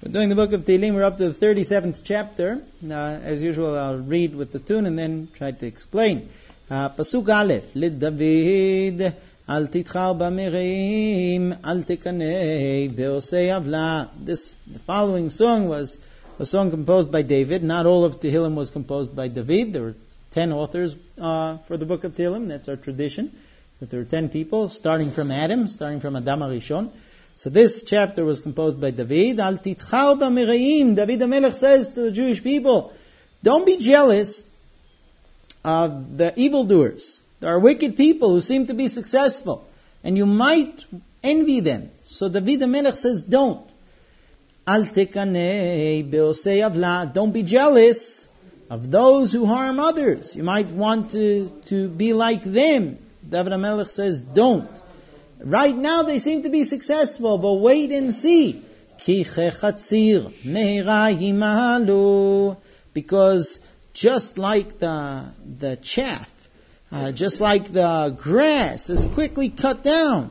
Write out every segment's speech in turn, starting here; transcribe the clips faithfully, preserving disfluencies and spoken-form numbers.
We're doing the book of Tehillim. We're up to the thirty-seventh chapter. Uh, as usual, I'll read with the tune and then try to explain. Uh, Pasuk Aleph, LeDavid, Al titchar b'mereim, Al tekanei be'osei avla. This, the following song was a song composed by David. Not all of Tehillim was composed by David. There were ten authors uh, for the book of Tehillim. That's our tradition. That there were ten people, starting from Adam, starting from Adam HaRishon. So this chapter was composed by David. Al titchar b'mereim. David HaMelech says to the Jewish people, don't be jealous of the evildoers. There are wicked people who seem to be successful, and you might envy them. So David HaMelech says, don't. Al tekanei be'osei avla. Don't be jealous of those who harm others. You might want to, to be like them. David HaMelech says, don't. Right now they seem to be successful, but wait and see. Ki chechatzir meira yimahalu. Because just like the the chaff, uh, just like the grass is quickly cut down,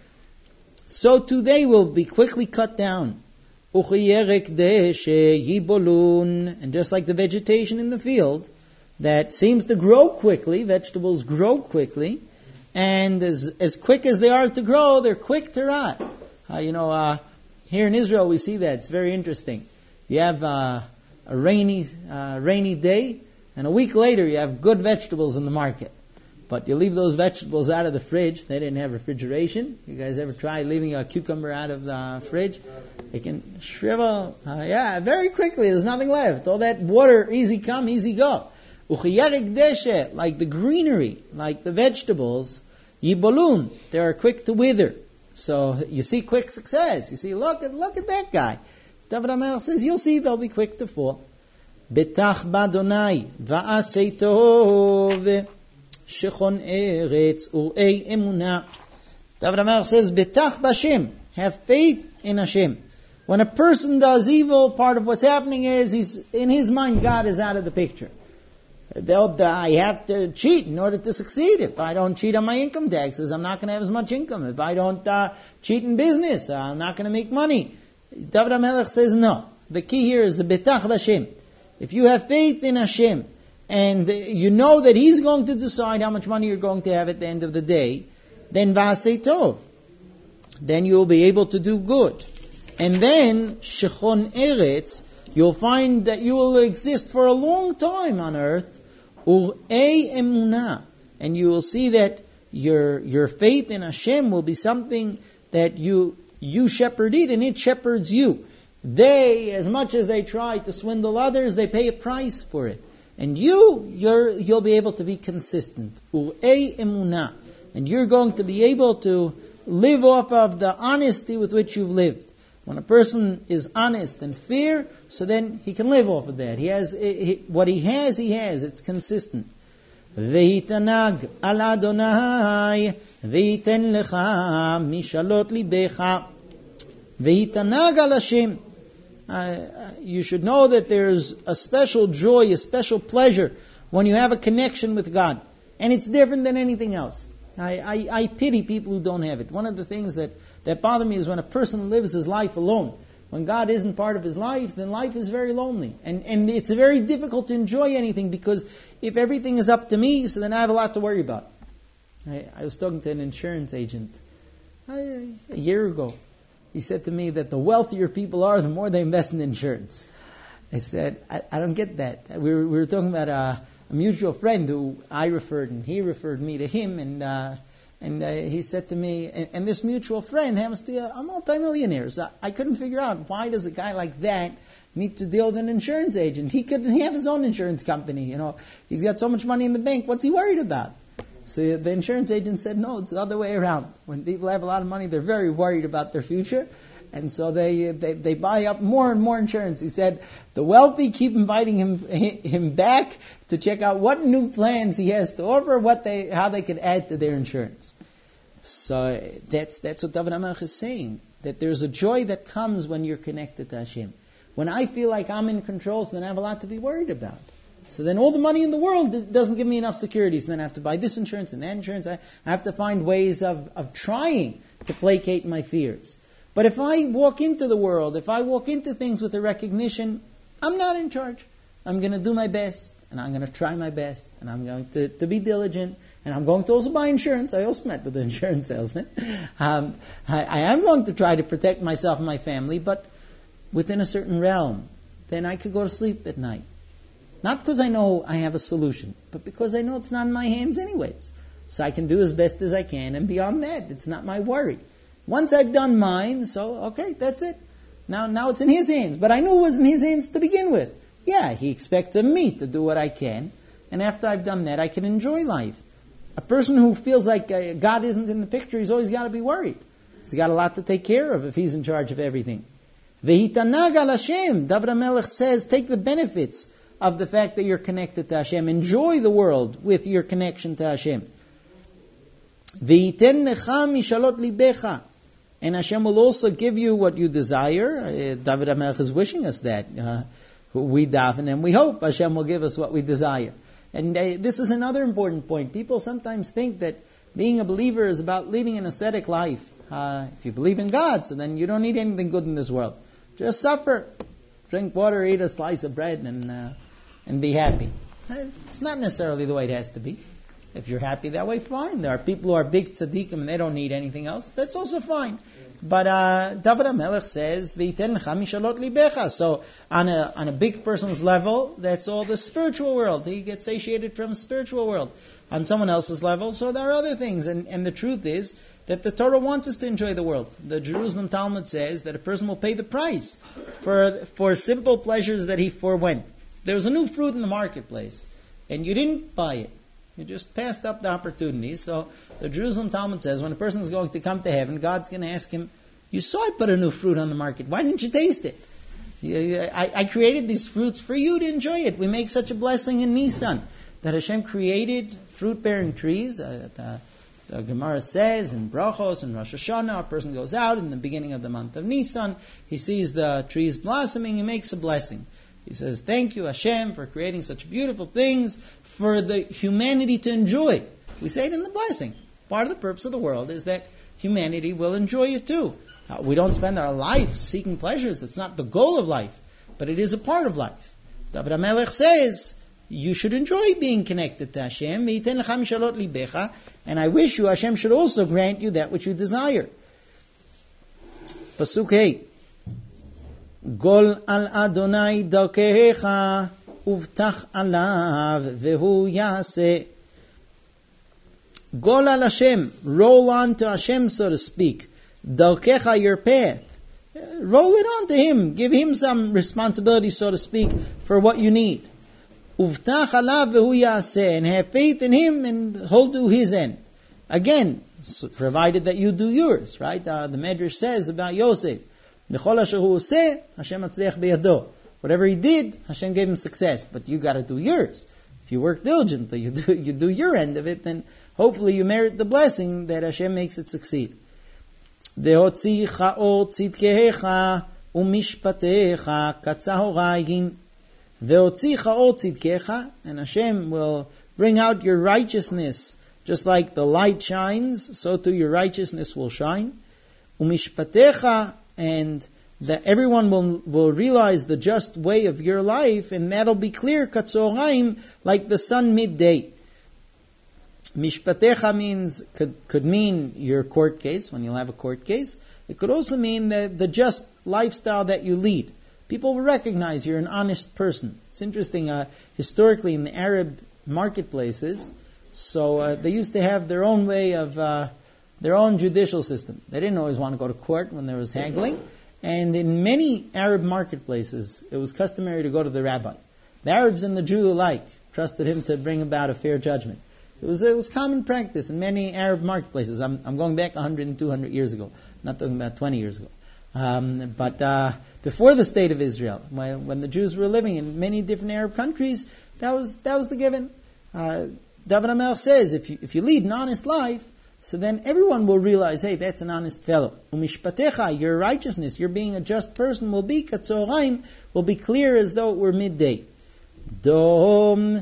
so too they will be quickly cut down. Uchiyerek deshe yibolun. And just like the vegetation in the field that seems to grow quickly, vegetables grow quickly, and as as quick as they are to grow, they're quick to rot. Uh, you know, uh, here in Israel we see that. It's very interesting. You have uh, a rainy uh, rainy day, and a week later you have good vegetables in the market. But you leave those vegetables out of the fridge. They didn't have refrigeration. You guys ever try leaving a cucumber out of the fridge? It can shrivel. Uh, yeah, very quickly. There's nothing left. All that water, easy come, easy go. Uchiyarik deshe, like the greenery, like the vegetables, yibolun, they are quick to wither. So you see quick success. You see, look at look at that guy. David HaMelech says, you'll see they'll be quick to fall. Betach b'Adonai va'asei tov shechon eretz urei emunah. David HaMelech says, betach b'Hashem, have faith in Hashem. When a person does evil, part of what's happening is he's in his mind God is out of the picture. They'll, I have to cheat in order to succeed. If I don't cheat on my income taxes, I'm not going to have as much income. If I don't uh, cheat in business, uh, I'm not going to make money. David HaMelech says no. The key here is the betach b'Hashem. If you have faith in Hashem, and you know that He's going to decide how much money you're going to have at the end of the day, then va'asei tov. Then you'll be able to do good. And then, shechon eretz, you'll find that you will exist for a long time on earth, urei emunah, and you will see that your your faith in Hashem will be something that you you shepherd it, and it shepherds you. They, as much as they try to swindle others, they pay a price for it. And you, you're, you'll be able to be consistent. Urei emunah. And you're going to be able to live off of the honesty with which you've lived. When a person is honest and fair, so then he can live off of that. He has he, what he has, he has. It's consistent. Vehitanag al Adonai veiten lecha mishalot libecha vehitanag al Hashem. You should know that there's a special joy, a special pleasure when you have a connection with God, and it's different than anything else. I, I, I pity people who don't have it. One of the things that, that bother me is when a person lives his life alone. When God isn't part of his life, then life is very lonely. And, and it's very difficult to enjoy anything, because if everything is up to me, so then I have a lot to worry about. I, I was talking to an insurance agent I, a year ago. He said to me that the wealthier people are, the more they invest in insurance. I said, I, I don't get that. We were, we were talking about a, a mutual friend who I referred, and he referred me to him, and uh, and uh, he said to me, and, and this mutual friend happens to be a, a multimillionaire. So I, I couldn't figure out, why does a guy like that need to deal with an insurance agent? He could have his own insurance company. You know, he's got so much money in the bank. What's he worried about? So the insurance agent said, no, it's the other way around. When people have a lot of money, they're very worried about their future. And so they, they they buy up more and more insurance. He said, the wealthy keep inviting him him back to check out what new plans he has to offer, what they how they could add to their insurance. So that's that's what David HaMelech is saying, that there's a joy that comes when you're connected to Hashem. When I feel like I'm in control, so then I have a lot to be worried about. So then all the money in the world doesn't give me enough security. So then I have to buy this insurance and that insurance. I have to find ways of, of trying to placate my fears. But if I walk into the world, if I walk into things with a recognition, I'm not in charge. I'm going to do my best, and I'm going to try my best, and I'm going to, to be diligent, and I'm going to also buy insurance. I also met with an insurance salesman. Um, I, I am going to try to protect myself and my family, but within a certain realm. Then I could go to sleep at night. Not because I know I have a solution, but because I know it's not in my hands anyways. So I can do as best as I can, and beyond that, it's not my worry. Once I've done mine, so okay, that's it. Now, now it's in His hands. But I knew it was in His hands to begin with. Yeah, He expects of me to do what I can, and after I've done that, I can enjoy life. A person who feels like uh, God isn't in the picture, he's always got to be worried. He's got a lot to take care of if He's in charge of everything. Vehitanag al Hashem, David HaMelech says, take the benefits of the fact that you're connected to Hashem. Enjoy the world with your connection to Hashem. Ve'iten necha mishalot libecha. And Hashem will also give you what you desire. Uh, David HaMelech is wishing us that. Uh, we daven and we hope Hashem will give us what we desire. And uh, this is another important point. People sometimes think that being a believer is about leading an ascetic life. Uh, if you believe in God, so then you don't need anything good in this world. Just suffer, drink water, eat a slice of bread, and uh, and be happy. It's not necessarily the way it has to be. If you're happy that way, fine. There are people who are big tzaddikim and they don't need anything else. That's also fine. But uh, David HaMelech says, "V'yiten lecha mishalot libecha." So on a on a big person's level, that's all the spiritual world. He gets satiated from the spiritual world. On someone else's level, so there are other things. And, and the truth is that the Torah wants us to enjoy the world. The Jerusalem Talmud says that a person will pay the price for for simple pleasures that he forewent. There was a new fruit in the marketplace, and you didn't buy it. You just passed up the opportunity. So the Jerusalem Talmud says when a person is going to come to heaven, God's going to ask him, you saw I put a new fruit on the market. Why didn't you taste it? I, I created these fruits for you to enjoy it. We make such a blessing in Nisan that Hashem created fruit-bearing trees. Uh, the, the Gemara says in Brachos and Rosh Hashanah, a person goes out in the beginning of the month of Nisan, he sees the trees blossoming, he makes a blessing. He says, thank you Hashem for creating such beautiful things for the humanity to enjoy. We say it in the blessing. Part of the purpose of the world is that humanity will enjoy it too. Uh, we don't spend our life seeking pleasures. That's not the goal of life, but it is a part of life. David HaMelech says, you should enjoy being connected to Hashem. And I wish you, Hashem should also grant you that which you desire. Pasuk Hey. Gol al Adonai darkecha uvtach alav vehu yaseh. Gol al Hashem. Roll on to Hashem, so to speak. Darkecha, your path. Roll it on to Him. Give Him some responsibility, so to speak, for what you need. Uvtach alav vehu yaseh, and have faith in Him and hold to His end. Again, provided that you do yours, right? Uh, the Medrash says about Yosef, Whatever he did, Hashem gave him success, but you got to do yours. If you work diligently, you do you do your end of it, then hopefully you merit the blessing that Hashem makes it succeed. And Hashem will bring out your righteousness. Just like the light shines, so too your righteousness will shine. Umishpatecha, and that everyone will, will realize the just way of your life, and that'll be clear, katzoraim, like the sun midday. Mishpatecha means, could, could mean your court case, when you'll have a court case. It could also mean the, the just lifestyle that you lead. People will recognize you're an honest person. It's interesting, uh, historically in the Arab marketplaces, so uh, they used to have their own way of, uh, their own judicial system. They didn't always want to go to court when there was haggling. And in many Arab marketplaces, it was customary to go to the rabbi. The Arabs and the Jew alike trusted him to bring about a fair judgment. It was it was common practice in many Arab marketplaces. I'm, I'm going back one hundred and two hundred years ago. I'm not talking about twenty years ago. Um, but uh, before the state of Israel, when, when the Jews were living in many different Arab countries, that was that was the given. Uh, David HaMelech says, if you if you lead an honest life, so then everyone will realize, hey, that's an honest fellow. Umishpatecha, your righteousness, your being a just person will be katzoraim, will be clear as though it were midday. Dom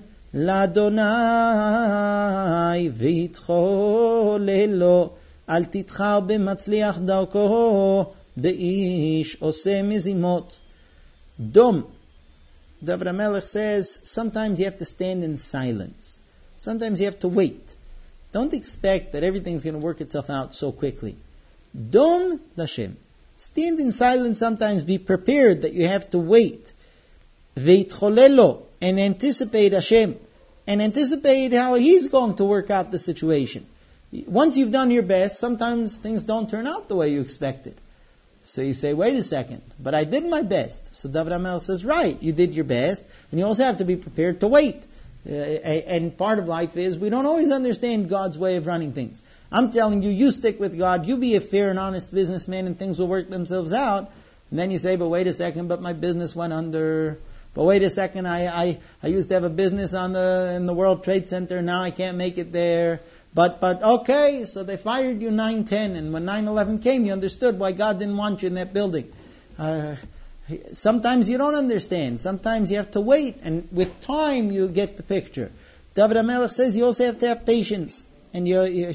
ladonai vitcho lelo al titchar b'matzliach darko Be'ish oseh mizimot. Dom. David HaMelech says, sometimes you have to stand in silence. Sometimes you have to wait. Don't expect that everything's going to work itself out so quickly. Dom Lashem. Stand in silence sometimes. Be prepared that you have to wait. Veitcholelo. And anticipate Hashem. And anticipate how He's going to work out the situation. Once you've done your best, sometimes things don't turn out the way you expected. So you say, wait a second, but I did my best. So David HaMelech says, right, you did your best, and you also have to be prepared to wait. Uh, and part of life is, we don't always understand God's way of running things. I'm telling you, you stick with God, you be a fair and honest businessman, and things will work themselves out. And then you say, but wait a second, but my business went under. But wait a second, I, I, I used to have a business on the in the World Trade Center, now I can't make it there. But, but, okay, so they fired you nine ten, and when nine eleven came, you understood why God didn't want you in that building. Uh, sometimes you don't understand. Sometimes you have to wait, and with time you get the picture. David HaMelech says you also have to have patience, and you, you,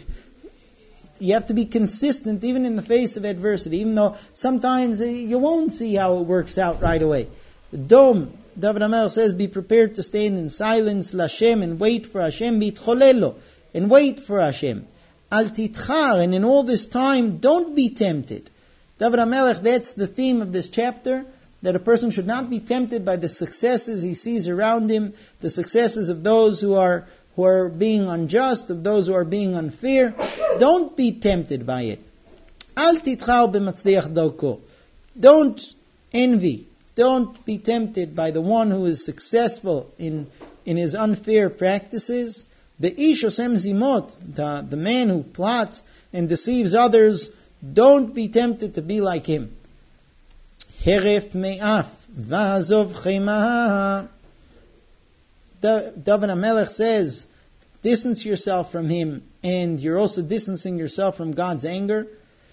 you have to be consistent even in the face of adversity, even though sometimes you won't see how it works out right away. Dom, David HaMelech says, be prepared to stand in silence, Lashem, and wait for Hashem, bitcholelo. And wait for Hashem. Al titchar, and in all this time, don't be tempted. David HaMelech, that's the theme of this chapter, that a person should not be tempted by the successes he sees around him, the successes of those who are who are being unjust, of those who are being unfair. Don't be tempted by it. Al titchar b'matzliach darko. Don't envy. Don't be tempted by the one who is successful in in his unfair practices. The ish osem zimot, the, the man who plots and deceives others, don't be tempted to be like him. Heref me'af, va'azov chema. David HaMelech says, distance yourself from him, and you're also distancing yourself from God's anger.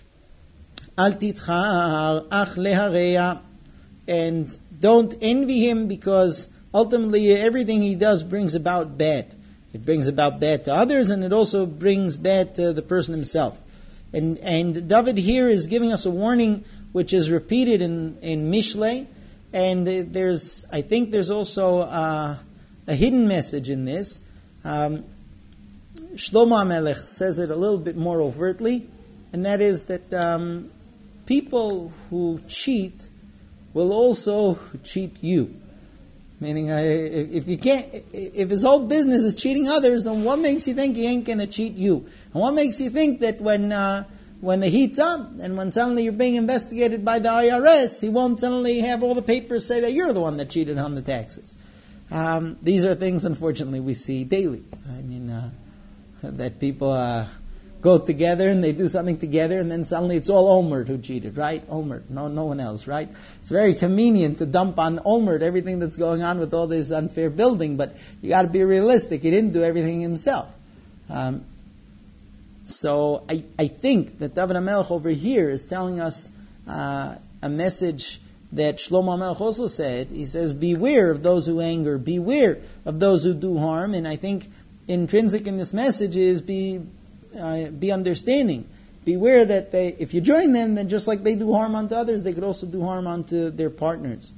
Al titchar ach lehareya, and don't envy him, because ultimately everything he does brings about bad. It brings about bad to others, and it also brings bad to the person himself. And and David here is giving us a warning which is repeated in, in Mishlei, and there's, I think there's also uh, a hidden message in this. Um, Shlomo HaMelech says it a little bit more overtly, and that is that um, people who cheat will also cheat you. Meaning, uh, if you can't, if his whole business is cheating others, then what makes you think he ain't going to cheat you? And what makes you think that when uh, when the heat's up and when suddenly you're being investigated by the I R S, he won't suddenly have all the papers say that you're the one that cheated on the taxes? Um, these are things, unfortunately, we see daily. I mean, uh, that people uh, go together and they do something together, and then suddenly it's all Olmert who cheated, right? Olmert, no, no one else, right? It's very convenient to dump on Olmert everything that's going on with all this unfair building, but you got to be realistic. He didn't do everything himself. Um, so I, I think that David HaMelech over here is telling us uh, a message that Shlomo HaMelech also said. He says, beware of those who anger, beware of those who do harm. And I think intrinsic in this message is be uh, be understanding. Beware that they, if you join them, then just like they do harm unto others, they could also do harm unto their partners.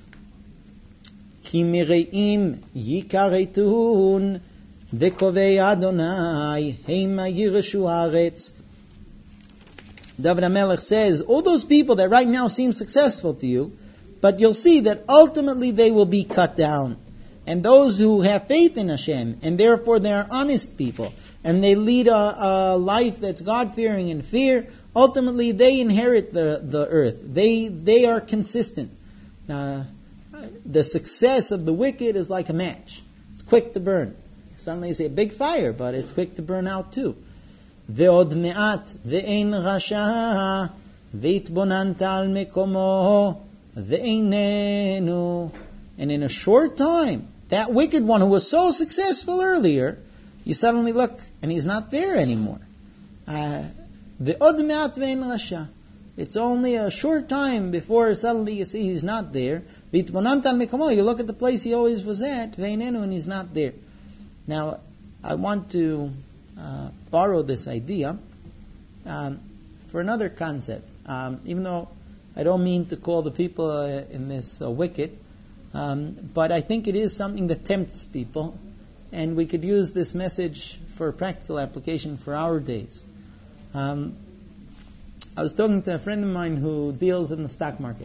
Ki mireim yikaretun v'kovei Adonai heima yireshu haaretz. David HaMelech says, all those people that right now seem successful to you, but you'll see that ultimately they will be cut down. And those who have faith in Hashem, and therefore they are honest people, and they lead a, a life that's God-fearing and fear, ultimately they inherit the, the earth. They they are consistent. Uh, the success of the wicked is like a match. It's quick to burn. Suddenly you say a big fire, but it's quick to burn out too. Ve'od me'at ve'ein rasha ve'itbonanta al mekomo ve'einenu. And in a short time, that wicked one who was so successful earlier, you suddenly look and he's not there anymore. Ve'od me'at ve'ein rasha. It's only a short time before suddenly you see he's not there. Ve'itbonanta al mekomo. You look at the place he always was at, ve'einenu, and he's not there. Now, I want to uh, borrow this idea um, for another concept. Um, even though I don't mean to call the people uh, in this uh, wicked, um, but I think it is something that tempts people, and we could use this message for practical application for our days. Um, I was talking to a friend of mine who deals in the stock market,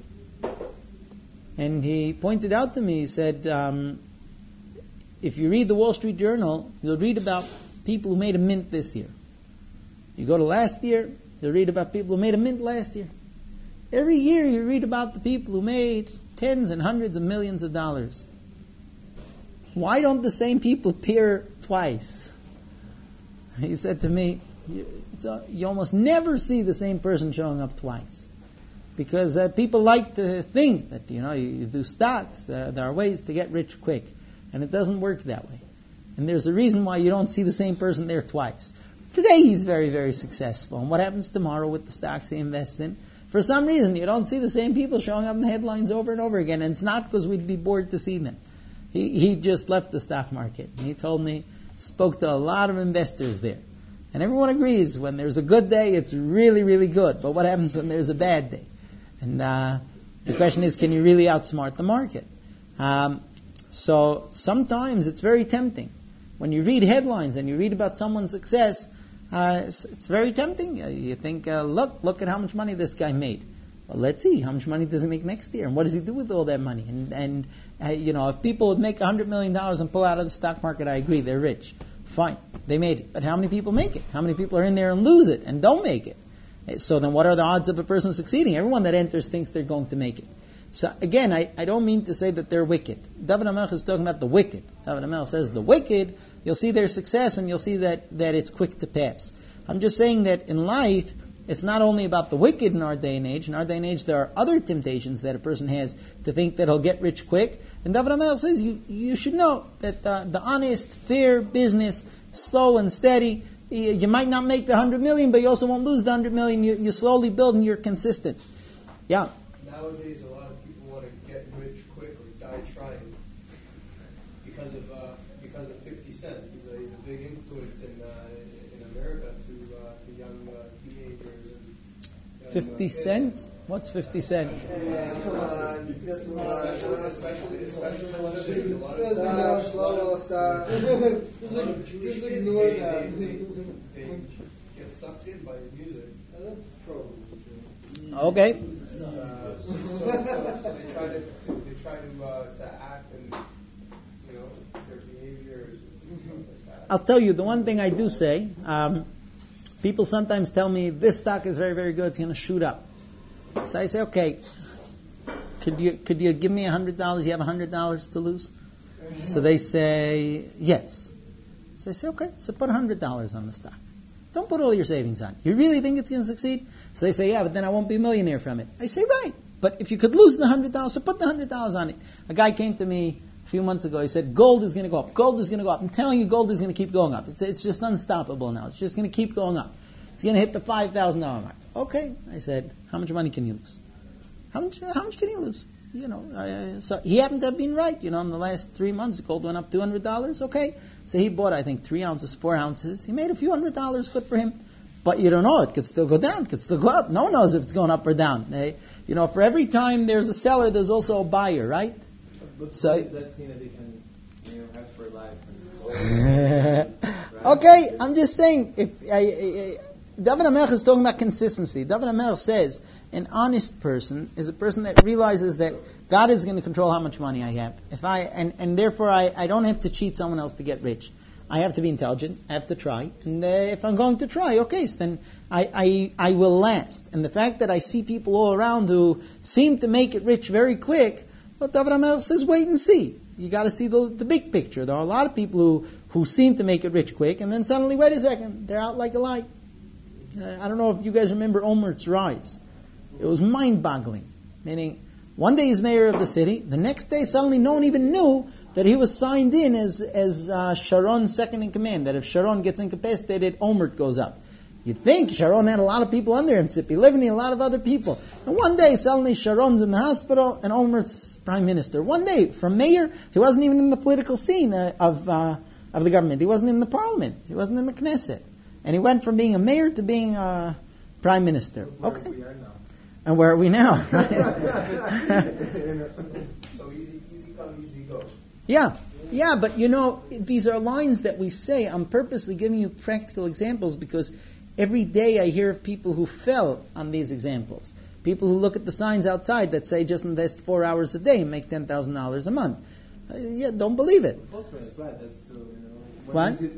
and he pointed out to me, he said, um, if you read the Wall Street Journal, you'll read about people who made a mint this year. You go to last year, you'll read about people who made a mint last year. Every year you read about the people who made tens and hundreds of millions of dollars. Why don't the same people appear twice? He said to me, you, it's a, you almost never see the same person showing up twice. Because uh, people like to think that, you know, you, you do stocks, uh, there are ways to get rich quick. And it doesn't work that way. And there's a reason why you don't see the same person there twice. Today he's very, very successful. And what happens tomorrow with the stocks he invests in? For some reason, you don't see the same people showing up in the headlines over and over again. And it's not because we'd be bored to see them. He, he just left the stock market. He told me, spoke to a lot of investors there. And everyone agrees, when there's a good day, it's really, really good. But what happens when there's a bad day? And uh, the question is, can you really outsmart the market? Um, so sometimes it's very tempting. When you read headlines and you read about someone's success, uh, it's, it's very tempting. Uh, you think, uh, look, look at how much money this guy made. Well, let's see, how much money does he make next year? And what does he do with all that money? And, and uh, you know, if people would make one hundred million dollars and pull out of the stock market, I agree, they're rich. Fine, they made it. But how many people make it? How many people are in there and lose it and don't make it? So then what are the odds of a person succeeding? Everyone that enters thinks they're going to make it. So again, I, I don't mean to say that they're wicked. David HaMelech is talking about the wicked. David HaMelech says the wicked, you'll see their success and you'll see that, that it's quick to pass. I'm just saying that in life, it's not only about the wicked in our day and age. In our day and age, there are other temptations that a person has to think that he'll get rich quick. And David HaMelech says you, you should know that uh, the honest, fair business, slow and steady, you, you might not make the one hundred million, but you also won't lose the one hundred million. You, you slowly build and you're consistent. Yeah? Nowadays, a lot of people want to get rich quick or die trying because of uh, because of fifty Cent. He's a, he's a big influence in uh, in America to, uh, to young uh, teenagers. And young, fifty uh, Cent? What's fifty Cent? Yeah, come on. Especially, especially in the cities, a lot of stop, slow, stop. Just ignore that. They get sucked in by his music. Okay. Uh, so, so, so, so they try to, they try to, uh, to act and, you know, their behavior is like that. I'll tell you, the one thing I do say, um, people sometimes tell me, this stock is very, very good, it's going to shoot up. So I say, okay, could you could you give me one hundred dollars? You have one hundred dollars to lose? So they say, yes. So I say, okay, so put one hundred dollars on the stock. Don't put all your savings on. You really think it's going to succeed? So they say, yeah, but then I won't be a millionaire from it. I say, right, but if you could lose the one hundred dollars, so put the one hundred dollars on it. A guy came to me a few months ago. He said, gold is going to go up. Gold is going to go up. I'm telling you, gold is going to keep going up. It's, it's just unstoppable now. It's just going to keep going up. It's going to hit the five thousand dollars mark. Okay, I said, how much money can you lose? How much How much can you lose? You know, uh, so he happened to have been right. You know, in the last three months, gold went up two hundred dollars. Okay, so he bought, I think, three ounces, four ounces. He made a few hundred dollars. Good for him. But you don't know. It could still go down. It could still go up. No one knows if it's going up or down. They, you know, for every time there's a seller, there's also a buyer, right? But So, is that thing that they can, you know, have for life? okay, I'm just saying, if I, I, David HaMelech is talking about consistency. David HaMelech says an honest person is a person that realizes that God is going to control how much money I have. If I and, and therefore I, I don't have to cheat someone else to get rich. I have to be intelligent. I have to try. And uh, if I'm going to try, okay, so then I, I I will last. And the fact that I see people all around who seem to make it rich very quick, well, David HaMelech says, wait and see. You got to see the, the big picture. There are a lot of people who, who seem to make it rich quick, and then suddenly, wait a second, they're out like a light. Uh, I don't know if you guys remember Omert's rise. It was mind-boggling. Meaning, one day he's mayor of the city, the next day suddenly no one even knew that he was signed in as as uh, Sharon's second in command, that if Sharon gets incapacitated, Omert goes up. You'd think Sharon had a lot of people under him, Tzipi Livni, a lot of other people. And one day, suddenly Sharon's in the hospital and Omert's prime minister. One day, from mayor, he wasn't even in the political scene uh, of uh, of the government. He wasn't in the parliament. He wasn't in the Knesset. And he went from being a mayor to being a prime minister. Where Okay. we are now. And where are we now? So easy, easy come, easy go. Yeah, yeah, but you know, these are lines that we say. I'm purposely giving you practical examples because every day I hear of people who fell on these examples. People who look at the signs outside that say just invest four hours a day and make ten thousand dollars a month. Uh, yeah, don't believe it. Right, that's so, you know. When What? is it,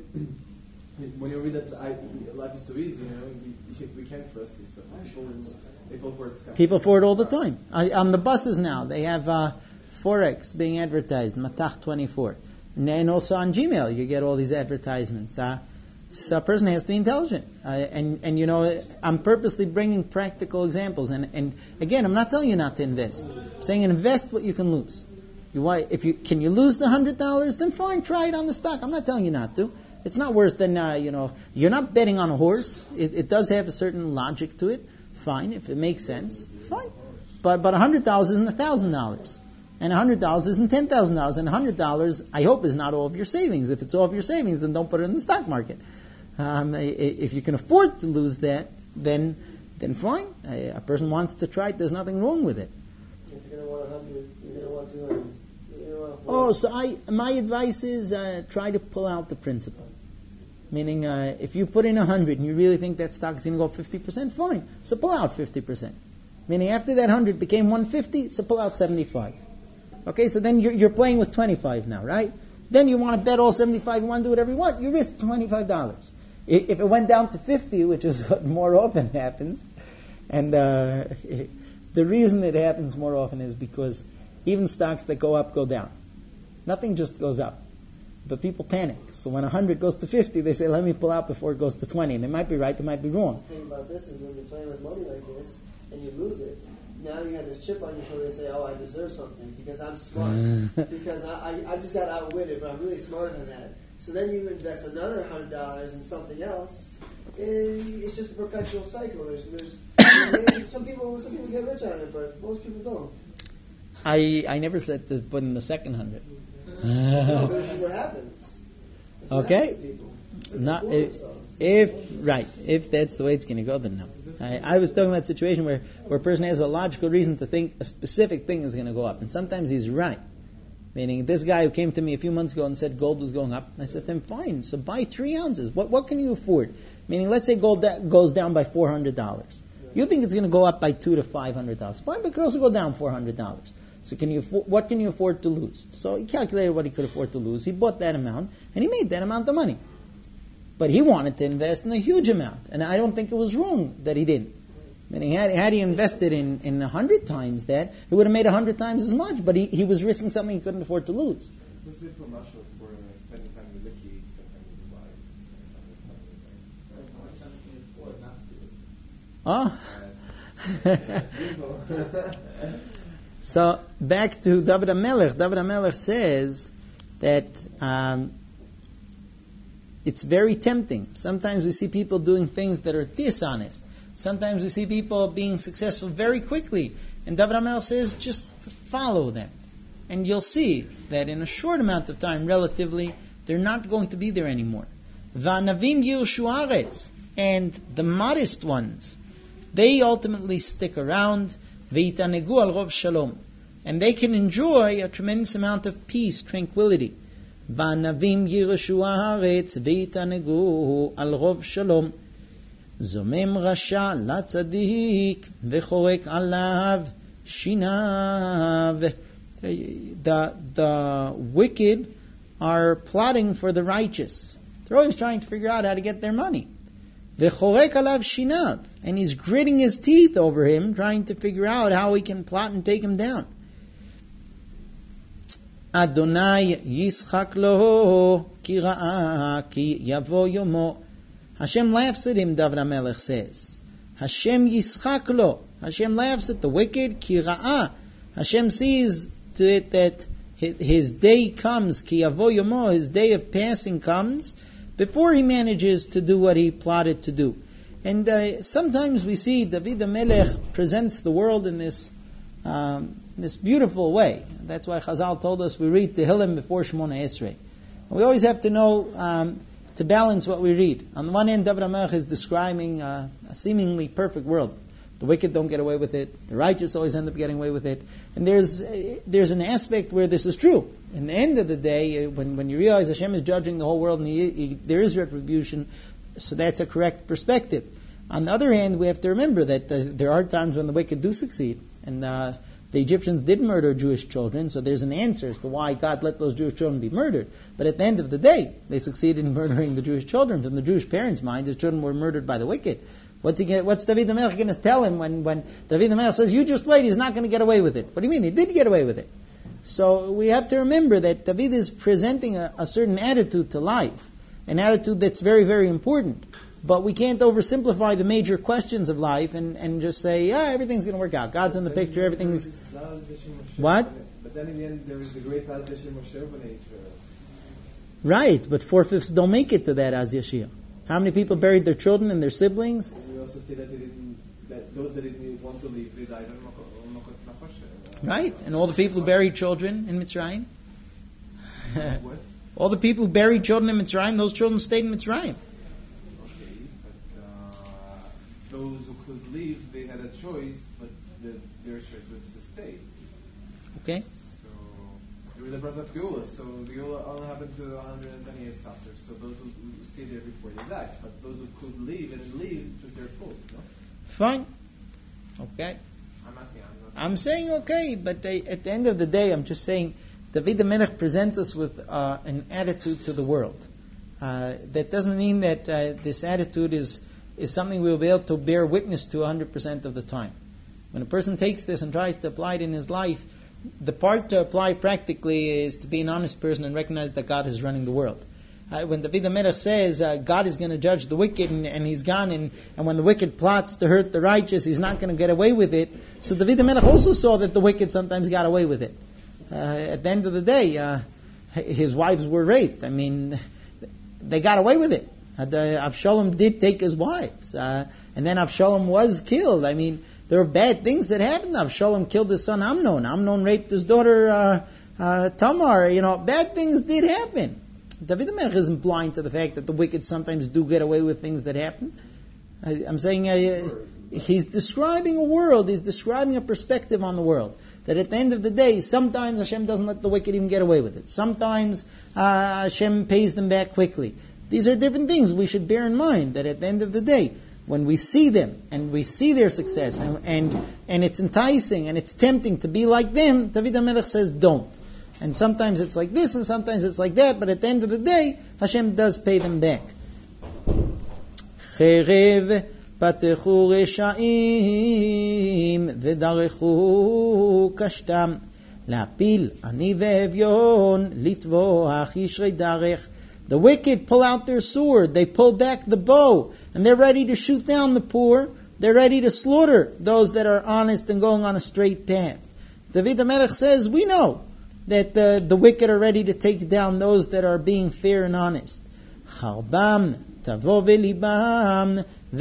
when you read that I, life is so easy, you know, we, we can't trust this stuff. People, they fall for it. Scam. People for it all the time. I, on the buses now, they have uh, Forex being advertised, Matach twenty-four. And then also on Gmail, you get all these advertisements. Uh, so a person has to be intelligent. Uh, and, and, you know, I'm purposely bringing practical examples. And, and again, I'm not telling you not to invest. I'm saying invest what you can lose. You want, if you can you lose the one hundred dollars, then fine, try it on the stock. I'm not telling you not to. It's not worse than, uh, you know, you're not betting on a horse. It, it does have a certain logic to it. Fine, if it makes sense, fine. But but one hundred dollars isn't one thousand dollars. And one hundred dollars isn't ten thousand dollars. And one hundred dollars, I hope, is not all of your savings. If it's all of your savings, then don't put it in the stock market. Um, if you can afford to lose that, then then fine. A person wants to try it. There's nothing wrong with it. If you're going to want one hundred, you're going to want two hundred. Oh, so I my advice is uh, try to pull out the principal. Meaning, uh, if you put in one hundred and you really think that stock is going to go fifty percent, fine. So pull out fifty percent. Meaning, after that one hundred became one hundred fifty, so pull out seventy-five. Okay, so then you're, you're playing with twenty-five now, right? Then you want to bet all seventy-five, you want to do whatever you want, you risk twenty-five dollars. If it went down to fifty, which is what more often happens, and uh, the reason it happens more often is because even stocks that go up go down. Nothing just goes up. But people panic. So when one hundred goes to fifty, they say, let me pull out before it goes to twenty. And they might be right, they might be wrong. The thing about this is when you're playing with money like this and you lose it, now you have this chip on your shoulder and say, oh, I deserve something because I'm smart. because I, I, I just got outwitted, but I'm really smarter than that. So then you invest another one hundred dollars in something else. And it's just a perpetual cycle. There's, there's some people some people get rich on it, but most people don't. I I never said to put in the second hundred. No, but this is what happens. This is what Okay. happens to people. They Not fool if, themselves. if right, if that's the way it's going to go, then no. I, I was talking about a situation where, where a person has a logical reason to think a specific thing is going to go up, and sometimes he's right. Meaning, this guy who came to me a few months ago and said gold was going up, and I said to him, fine, so buy three ounces. What what can you afford? Meaning, let's say gold da- goes down by four hundred dollars. You think it's going to go up by two to five hundred dollars? Fine, but it could also go down four hundred dollars. So can you afford, what can you afford to lose? So he calculated what he could afford to lose. He bought that amount, and he made that amount of money. But he wanted to invest in a huge amount, and I don't think it was wrong that he didn't. Meaning, had, had he invested in, in a hundred times that, he would have made a hundred times as much, but he, he was risking something he couldn't afford to lose. It's just a little commercial for uh, spending time with the kids, spending time with the wife, spending time with Oh. So, back to David HaMelech. David HaMelech says that um, it's very tempting. Sometimes we see people doing things that are dishonest. Sometimes we see people being successful very quickly. And David HaMelech says, just follow them. And you'll see that in a short amount of time, relatively, they're not going to be there anymore. V'anavim yirshu haaretz, and the modest ones, they ultimately stick around. V'yitanegu al rov shalom, and they can enjoy a tremendous amount of peace, tranquility. V'anavim yirshu haaretz v'yitanegu al rov shalom. Zomem rasha la tzadik v'chorek alav shinav. The the wicked are plotting for the righteous. They're always trying to figure out how to get their money. V'chorek alav shinav, and he's gritting his teeth over him, trying to figure out how he can plot and take him down. Adonai yischak lo ki ra'a ki yavo yomo. Hashem laughs at him, David HaMelech says. Hashem yischak lo. Hashem laughs at the wicked, ki ra'a. Hashem sees to it that his day comes, ki yavo yomo, his day of passing comes, before he manages to do what he plotted to do. And uh, sometimes we see David HaMelech presents the world in this um, this beautiful way. That's why Chazal told us we read Tehillim before Shemona Esrei. We always have to know um, to balance what we read. On the one hand, David HaMelech is describing uh, a seemingly perfect world. The wicked don't get away with it. The righteous always end up getting away with it. And there's uh, there's an aspect where this is true. In the end of the day, uh, when, when you realize Hashem is judging the whole world and he, he, there is retribution, so that's a correct perspective. On the other hand, we have to remember that uh, there are times when the wicked do succeed. And uh, the Egyptians did murder Jewish children, so there's an answer as to why God let those Jewish children be murdered. But at the end of the day, they succeeded in murdering the Jewish children. From the Jewish parents' mind, his children were murdered by the wicked. What's he get, what's David the Melech going to tell him when, when David the Melech says, you just wait, he's not going to get away with it? What do you mean? He did get away with it. So we have to remember that David is presenting a, a certain attitude to life, an attitude that's very, very important. But we can't oversimplify the major questions of life and, and just say, yeah, everything's going to work out. God's in the picture, everything's... What? But then in the end, there is the great Az Yashir Moshe B'nai Israel. Right, but four-fifths don't make it to that Az Yashir. How many people buried their children and their siblings? We also see that, they didn't, that those that didn't want to leave, they died on Makot Nafashe. Right, and all the people who buried children in Mitzrayim? What? All the people who buried children in Mitzrayim, those children stayed in Mitzrayim. Okay, but uh, those who could leave, they had a choice, but the, their choice was to stay. Okay. So, there was the process of Geula, so the Geula only happened to one hundred ten years after, so those who, who stayed there before they died, but those who could leave and leave, it was their fault, no? Fine. Okay. I'm asking, I'm not I'm saying okay, but they, at the end of the day, I'm just saying, David the Melech presents us with uh, an attitude to the world. Uh, that doesn't mean that uh, this attitude is, is something we will be able to bear witness to one hundred percent of the time. When a person takes this and tries to apply it in his life, the part to apply practically is to be an honest person and recognize that God is running the world. Uh, when David the Melech says uh, God is going to judge the wicked and, and he's gone, and, and when the wicked plots to hurt the righteous, he's not going to get away with it. So David the Melech also saw that the wicked sometimes got away with it. Uh, at the end of the day, uh, his wives were raped. I mean, they got away with it. Uh, the, Avshalom did take his wives, uh, and then Avshalom was killed. I mean, there were bad things that happened. Avshalom killed his son Amnon. Amnon raped his daughter uh, uh, Tamar. You know, bad things did happen. David the Melech isn't blind to the fact that the wicked sometimes do get away with things that happen. I, I'm saying uh, he's describing a world. He's describing a perspective on the world. That at the end of the day, sometimes Hashem doesn't let the wicked even get away with it. Sometimes uh, Hashem pays them back quickly. These are different things we should bear in mind. That at the end of the day, when we see them and we see their success and and, and it's enticing and it's tempting to be like them, David HaMelech says don't. And sometimes it's like this and sometimes it's like that, but at the end of the day, Hashem does pay them back. Cherev פתחו רשעים ודרכו קשתם להפיל עני ואביון לטבוח ישרי דרך. The wicked pull out their sword, they pull back the bow, and they're ready to shoot down the poor. They're ready to slaughter those that are honest and going on a straight path. David HaMelech says, we know that the, the wicked are ready to take down those that are being fair and honest. חרבם תבוא ולבם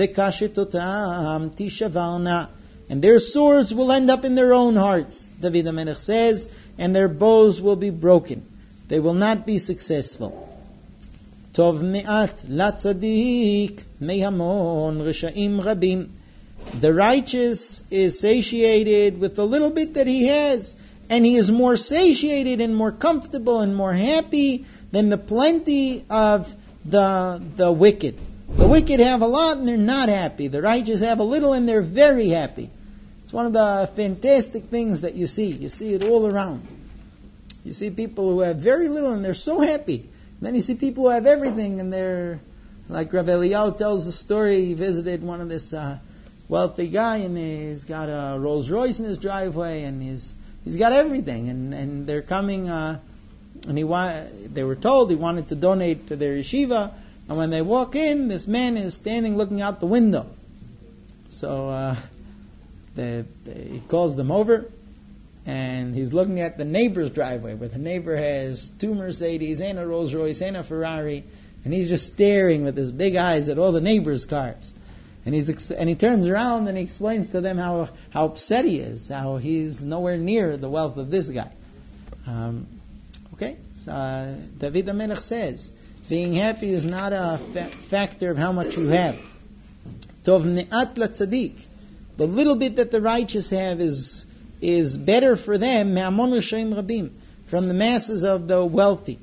וקשתותם תשברנה. And their swords will end up in their own hearts, David HaMelech says, and their bows will be broken. They will not be successful. טוב מעט לצדיק מהמון רשעים רבים. The righteous is satiated with the little bit that he has, and he is more satiated and more comfortable and more happy than the plenty of the the wicked. The wicked have a lot and they're not happy. The righteous have a little and they're very happy. It's one of the fantastic things that you see. You see it all around. You see people who have very little and they're so happy. And then you see people who have everything and they're, like Rav Eliyahu tells the story, he visited one of this uh, wealthy guy and he's got a Rolls Royce in his driveway and he's he's got everything. And, and they're coming, uh, and he wa- they were told he wanted to donate to their yeshiva. And when they walk in, this man is standing looking out the window. So uh, they, they, he calls them over, and he's looking at the neighbor's driveway, where the neighbor has two Mercedes and a Rolls Royce and a Ferrari, and he's just staring with his big eyes at all the neighbor's cars. And he's ex- and he turns around and he explains to them how how upset he is, how he's nowhere near the wealth of this guy. Um, okay, so uh, David HaMelech says, being happy is not a fa- factor of how much you have. Tov ne'at la tzaddik The little bit that the righteous have is is better for them me'amon rishoim rabim, from the masses of the wealthy.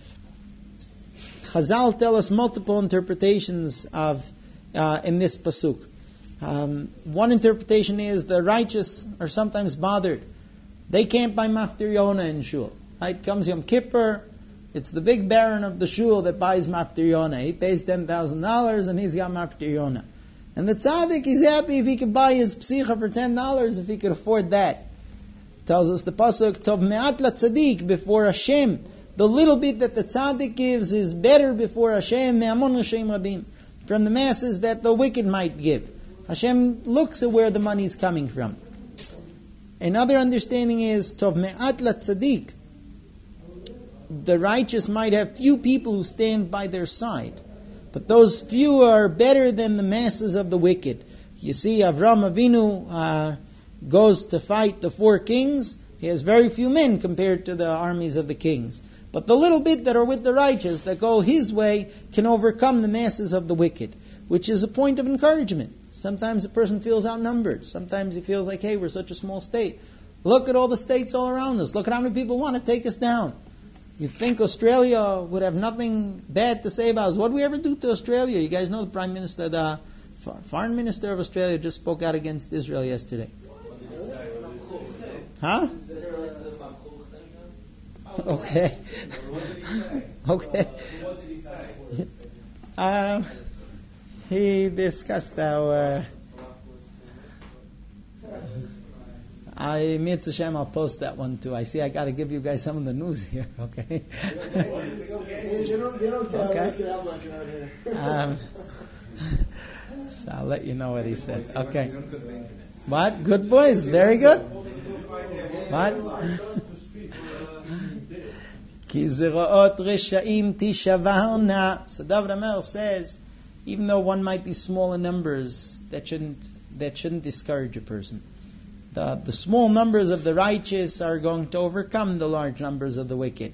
Chazal tell us multiple interpretations of uh, in this pasuk. Um, one interpretation is the righteous are sometimes bothered. They can't buy Maftir Yonah in shul. Right? Comes Yom Kippur, it's the big baron of the shul that buys Maftir Yonah. He pays ten thousand dollars and he's got Maftir Yonah. And the tzaddik, he's happy if he could buy his psicha for ten dollars, if he could afford that. Tells us the pasuk, Tov me'at la tzaddik, before Hashem. The little bit that the tzaddik gives is better before Hashem, me'amon Hashem rabim, from the masses that the wicked might give. Hashem looks at where the money is coming from. Another understanding is, Tov me'at la tzaddik, the righteous might have few people who stand by their side, but those few are better than the masses of the wicked. You see, Avram Avinu uh, goes to fight the four kings. He has very few men compared to the armies of the kings. But the little bit that are with the righteous, that go his way, can overcome the masses of the wicked, which is a point of encouragement. Sometimes a person feels outnumbered. Sometimes he feels like, hey, we're such a small state. Look at all the states all around us. Look at how many people want to take us down. You'd think Australia would have nothing bad to say about us. What did we ever do to Australia? You guys know the Prime Minister, the Foreign Minister of Australia just spoke out against Israel yesterday. Huh? Okay. Okay. Um, he discussed how uh, I, Mitzvah Shem, I'll post that one too. I see I got to give you guys some of the news here, okay? Okay. Um, so I'll let you know what he said. Okay. What? Good boys. Very good. What? Ki zera'ot reshaim tishavarna. So David Amel says, even though one might be small in numbers, that shouldn't that shouldn't discourage a person. The, the small numbers of the righteous are going to overcome the large numbers of the wicked.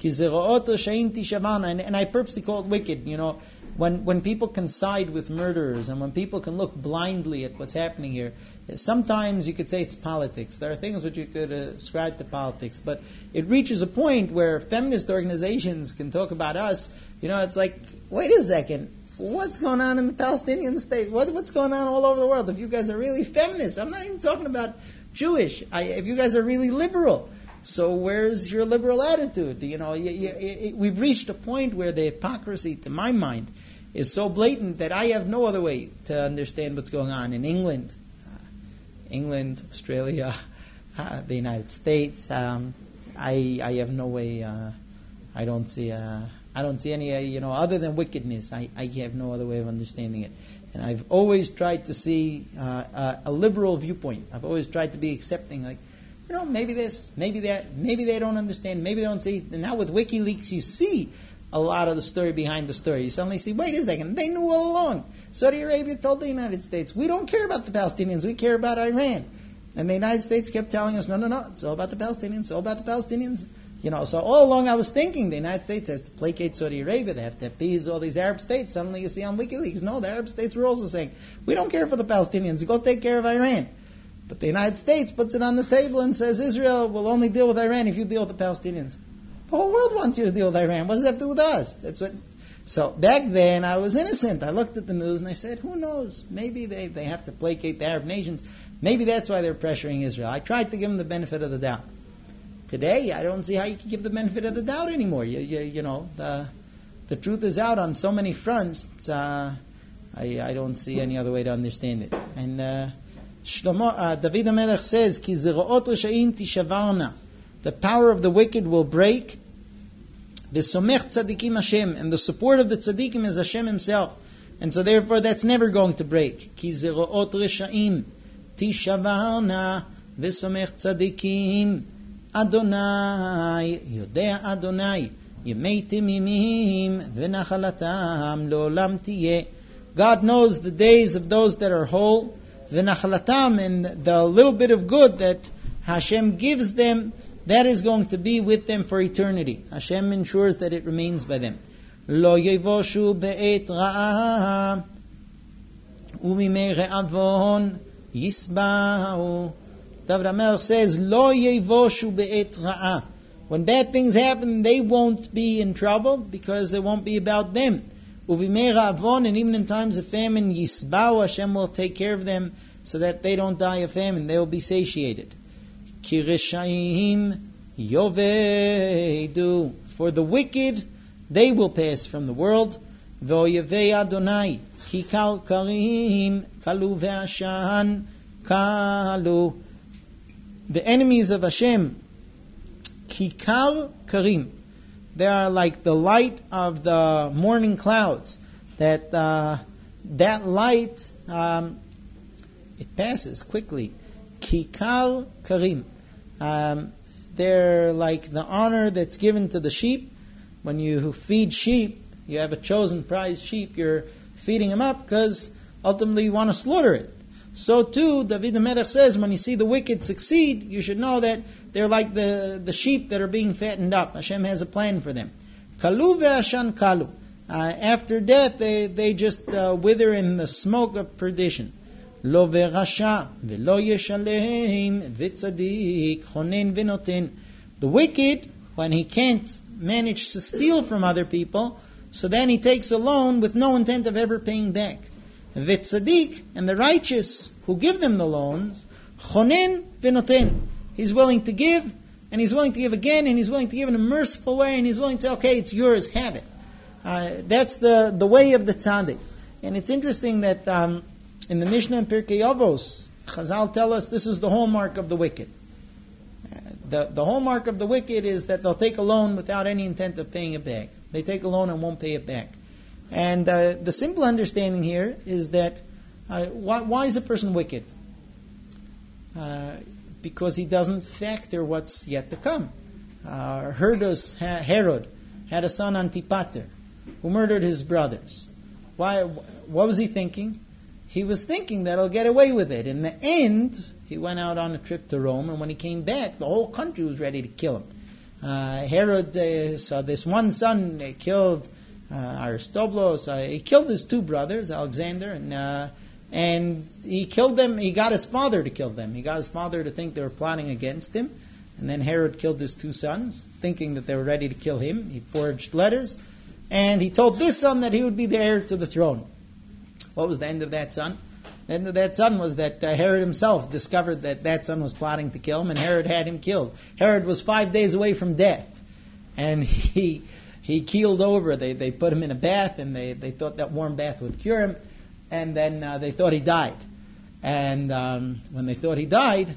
And, and I purposely call it wicked. You know, when when people can side with murderers and when people can look blindly at what's happening here, sometimes you could say it's politics. There are things which you could ascribe to politics, but it reaches a point where feminist organizations can talk about us. You know, it's like, wait a second. What's going on in the Palestinian state? What, what's going on all over the world? If you guys are really feminists, I'm not even talking about Jewish. I, if you guys are really liberal, so where's your liberal attitude? You know, you, you, it, we've reached a point where the hypocrisy, to my mind, is so blatant that I have no other way to understand what's going on in England, uh, England, Australia, uh, the United States. Um, I, I have no way. Uh, I don't see. Uh, I don't see any, uh, you know, other than wickedness. I, I have no other way of understanding it. And I've always tried to see uh, a, a liberal viewpoint. I've always tried to be accepting, like, you know, maybe this, maybe that, maybe they don't understand, maybe they don't see. And now with WikiLeaks, you see a lot of the story behind the story. You suddenly see, wait a second, they knew all along. Saudi Arabia told the United States, we don't care about the Palestinians, we care about Iran. And the United States kept telling us, no, no, no, it's all about the Palestinians, it's all about the Palestinians. You know, so all along I was thinking the United States has to placate Saudi Arabia, they have to appease all these Arab states. Suddenly you see on WikiLeaks, no, the Arab states were also saying, we don't care for the Palestinians, go take care of Iran. But the United States puts it on the table and says, Israel will only deal with Iran if you deal with the Palestinians. The whole world wants you to deal with Iran. What does that have to do with us? That's what. So back then I was innocent. I looked at the news and I said, who knows? Maybe they, they have to placate the Arab nations. Maybe that's why they're pressuring Israel. I tried to give them the benefit of the doubt. Today, I don't see how you can give the benefit of the doubt anymore. You, you, you know, the the truth is out on so many fronts. Uh, I, I don't see any other way to understand it. And uh, Shlomo, uh, David HaMelech says, "Ki zera'ot reshaim tishavarna." The power of the wicked will break. V'somech tzadikim Hashem, and the support of the tzadikim is Hashem Himself. And so therefore, that's never going to break. Ki zera'ot reshaim tishavarna v'somech tzadikim. Adonai, Yodea Adonai, Yemei Timimim, V'nachalatam Lo'olam Tiyeh. God knows the days of those that are whole, V'nachalatam, and the little bit of good that Hashem gives them, that is going to be with them for eternity. Hashem ensures that it remains by them. Lo Yevoshu Be'et Ra'ah, Umimei Re'avon, yisba'u. David HaMelech says, Lo yevoshu be'et ra'ah. When bad things happen, they won't be in trouble because it won't be about them. Uvimei ra'avon, and even in times of famine, yisba'u, Hashem will take care of them so that they don't die of famine. They will be satiated. Ki resha'im yovedu. For the wicked, they will pass from the world. Ve'oyevei Adonai kikal karim kalu ve'ashan kalu. The enemies of Hashem, kikal karim, they are like the light of the morning clouds. That uh, that light, um, it passes quickly. Kikal karim. Um, they're like the honor that's given to the sheep. When you feed sheep, you have a chosen prize sheep, you're feeding them up because ultimately you want to slaughter it. So too, David HaMelech says, when you see the wicked succeed, you should know that they're like the, the sheep that are being fattened up. Hashem has a plan for them. Kalu ve'ashan kalu. Uh, after death, they, they just uh, wither in the smoke of perdition. Lo ve'rasha ve'lo yeshaleim v'tzadik chonen v'noten. The wicked, when he can't manage to steal from other people, so then he takes a loan with no intent of ever paying back. V'tzadik, and the righteous who give them the loans, chonen v'noten. He's willing to give, and he's willing to give again, and he's willing to give in a merciful way, and he's willing to say, okay, it's yours, have it. Uh, that's the, the way of the tzaddik. And it's interesting that um, in the Mishnah in Pirkei Avos, Chazal tell us this is the hallmark of the wicked. Uh, the, the hallmark of the wicked is that they'll take a loan without any intent of paying it back. They take a loan and won't pay it back. And uh, the simple understanding here is that uh, why, why is a person wicked? Uh, because he doesn't factor what's yet to come. Uh, Herod, Herod had a son Antipater who murdered his brothers. Why? What was he thinking? He was thinking that he'll get away with it. In the end, he went out on a trip to Rome, and when he came back, the whole country was ready to kill him. Uh, Herod uh, saw this one son uh, killed uh, Aristobulus. Uh, he killed his two brothers, Alexander, and uh, and he killed them. He got his father to kill them. He got his father to think they were plotting against him. And then Herod killed his two sons, thinking that they were ready to kill him. He forged letters, and he told this son that he would be the heir to the throne. What was the end of that son? The end of that son was that uh, Herod himself discovered that that son was plotting to kill him, and Herod had him killed. Herod was five days away from death, and he he keeled over. They they put him in a bath, and they, they thought that warm bath would cure him, and then uh, they thought he died. And um, when they thought he died,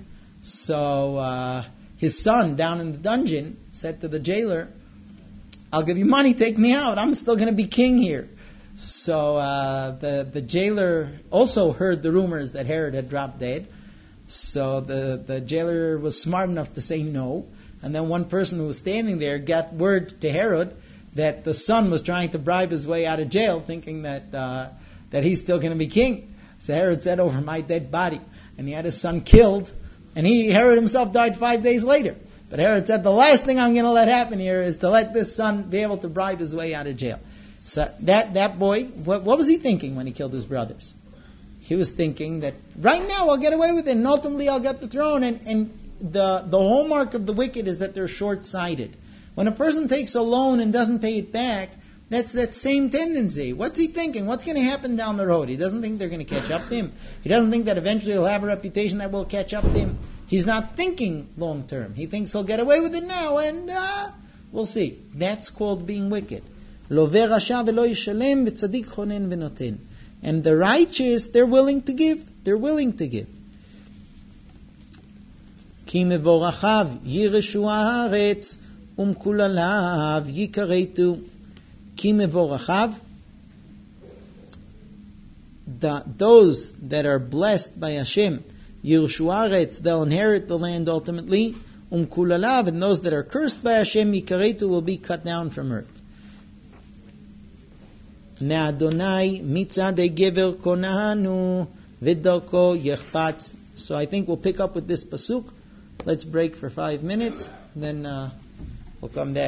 so uh, his son down in the dungeon said to the jailer, "I'll give you money, take me out. I'm still going to be king here." So uh, the the jailer also heard the rumors that Herod had dropped dead. So the, the jailer was smart enough to say no. And then one person who was standing there got word to Herod that the son was trying to bribe his way out of jail, thinking that uh, that he's still going to be king. So Herod said, "Over my dead body," and he had his son killed. And he Herod himself died five days later. But Herod said, "The last thing I'm going to let happen here is to let this son be able to bribe his way out of jail." So that, that boy, what, what was he thinking when he killed his brothers? He was thinking that right now I'll get away with it, and ultimately I'll get the throne. And, and the, the hallmark of the wicked is that they're short-sighted. When a person takes a loan and doesn't pay it back, that's that same tendency. What's he thinking? What's going to happen down the road? He doesn't think they're going to catch up to him. He doesn't think that eventually he'll have a reputation that will catch up to him. He's not thinking long-term. He thinks he'll get away with it now, and uh, we'll see. That's called being wicked. Lo ve'rasha ve'lo yishalem v'tzadik chonen v'noten. And the righteous, they're willing to give. They're willing to give. Ki mevorachav yireshu haaretz umkulalav yikaretu. Ki mevorachav. Those that are blessed by Hashem, yireshu haaretz, they'll inherit the land ultimately. Umkulalav, and those that are cursed by Hashem, yikaretu, will be cut down from earth. Ne'adonai mitzadei gever konanu v'darko yechpatz. So I think we'll pick up with this pasuk. Let's break for five minutes, then uh, we'll come back.